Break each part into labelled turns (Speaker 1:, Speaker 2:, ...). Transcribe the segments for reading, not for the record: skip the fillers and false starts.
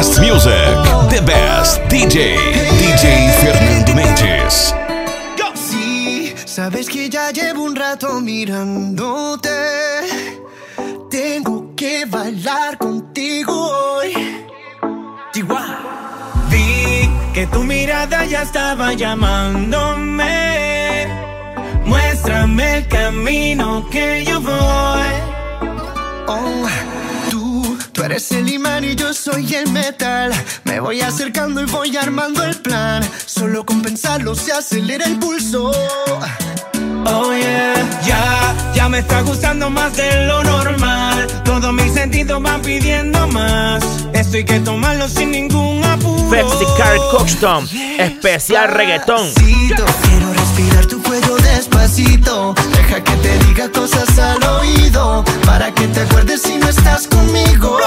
Speaker 1: best music, the best DJ, DJ Fernando Mendes.
Speaker 2: Sí, sabes que ya llevo un rato mirándote. Tengo que bailar contigo hoy.
Speaker 3: Vi que tu mirada ya estaba llamándome. Muéstrame el camino que yo voy.
Speaker 2: Oh, tú eres el imán y yo soy el metal. Me voy acercando y voy armando el plan. Solo con pensarlo se acelera el pulso.
Speaker 3: Oh yeah, ya me está gustando más de lo normal. Todos mis sentidos van pidiendo más. Esto hay que tomarlo sin ningún apuro.
Speaker 4: Flexicar Coxton, especial reggaetón.
Speaker 2: Quiero respirar tu cuello despacito. Deja que te diga cosas al oído, para que te acuerdes si no estás conmigo.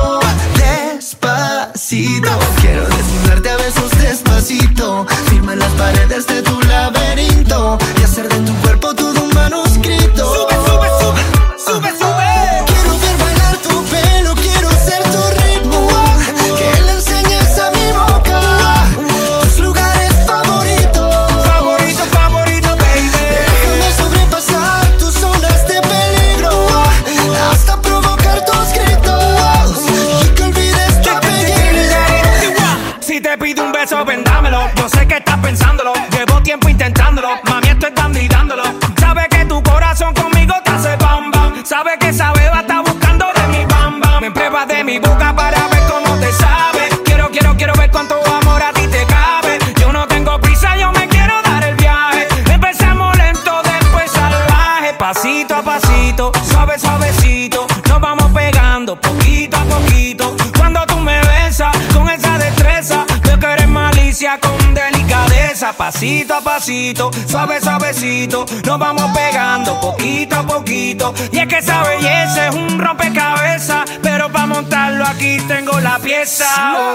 Speaker 2: Despacito, quiero desnudarte a besos despacito. Firma las paredes de tu laberinto y hacer de tu cuerpo todo un manuscrito.
Speaker 3: Sube, sube, sube, sube, sube.
Speaker 2: Quiero ver bailar tu pelo, quiero ser tu ritmo. Que le enseñes a mi boca tus lugares favoritos.
Speaker 3: Favorito, favorito, baby.
Speaker 2: Déjame sobrepasar tus zonas de peligro, hasta provocar tus gritos y que olvides tu apellido.
Speaker 3: Si te pido un beso, vendámelo. Yo sé que estás pensándolo. Llevo tiempo intentándolo. Mami, esto es dando y dándolo. Sabe que tu corazón conmigo te hace bam bam. Sabe que esa beba está buscando de mi bam bam. Me pruebas de mi boca para ver cómo te sabe. Quiero ver cuánto amor a ti te cabe. Yo no tengo prisa, yo me quiero dar el viaje. Empezamos lento, después salvaje. Pasito a pasito, suave, suavecito. Nos vamos pegando poquito a poquito. Cuando tú me besas con esa destreza, veo que eres malicia con delicadeza. Pasito a pasito, suave, suavecito. Nos vamos pegando poquito a poquito. Y es que esa belleza es un rompecabezas, pero para montarlo aquí tengo la pieza.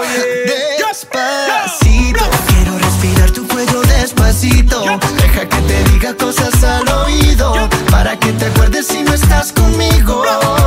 Speaker 2: Despacito, quiero respirar tu cuello despacito. Deja que te diga cosas al oído, para que te acuerdes si no estás conmigo.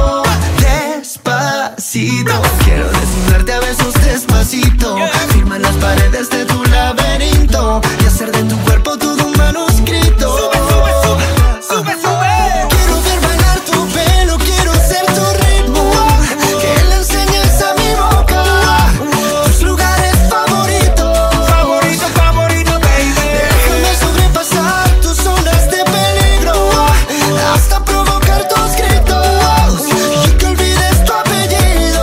Speaker 2: Despacito, quiero desnudarte a besos despacito. Firma las paredes de tu laberinto y hacer de tu cuerpo todo un manuscrito.
Speaker 3: Sube, sube, sube, sube, sube.
Speaker 2: Quiero ver bailar tu pelo, quiero ser tu ritmo. Que le enseñes a mi boca tus lugares favoritos.
Speaker 3: Favorito, favorito, baby.
Speaker 2: Déjame sobrepasar tus zonas de peligro, hasta provocar tus gritos y que olvides tu apellido.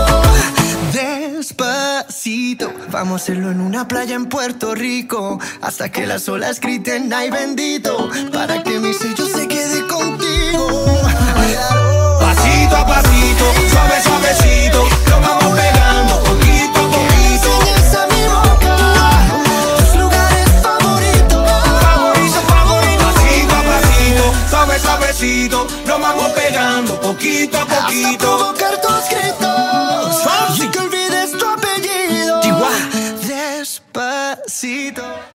Speaker 2: Despacito, vamos a hacerlo en una playa en Puerto Rico, hasta que las olas griten ay bendito, para que mi sello se quede contigo.
Speaker 3: Pasito a pasito, suave, suavecito. Nos vamos pegando poquito a poquito.
Speaker 2: Enseñas a mi boca tus lugares favoritos.
Speaker 3: Favorito, favorito. Pasito a pasito, suave, suavecito. Nos vamos pegando poquito a
Speaker 2: Hasta
Speaker 3: poquito.
Speaker 2: provocar